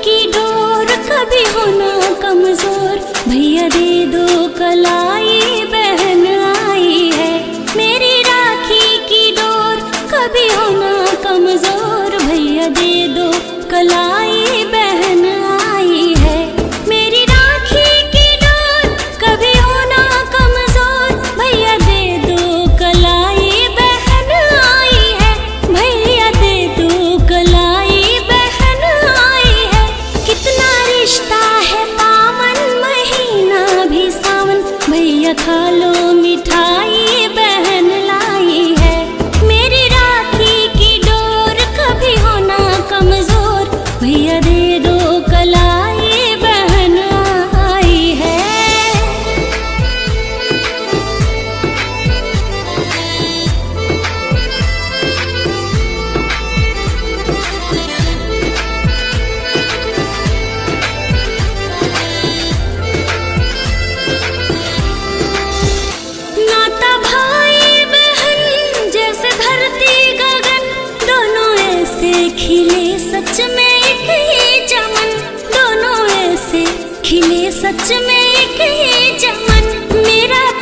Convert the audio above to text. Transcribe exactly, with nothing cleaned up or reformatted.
की डोर कभी हो ना कमजोर, भैया दे दो कलाई बहन आई है। मेरी राखी की डोर कभी हो ना कमजोर, भैया दे दो कलाई बहन आई है। मेरी राखी की डोर कभी हो ना कमजोर, भैया दे दो कलाई बहन आई है। भैया दे दो कलाई बहन आई है। कितना रिश्ता है पावन, महीना भी सावन, भैया खा लो मिठाई बहन लाई है। मेरी राखी की डोर कभी हो ना कमजोर, भैया दे दो कलाई बहन आई है। नाता भाई बहन जैसे धरती गगन, दोनों ऐसे खिले सच में एक ही चमन, दोनों ऐसे खिले सच में एक ही चमन। मेरा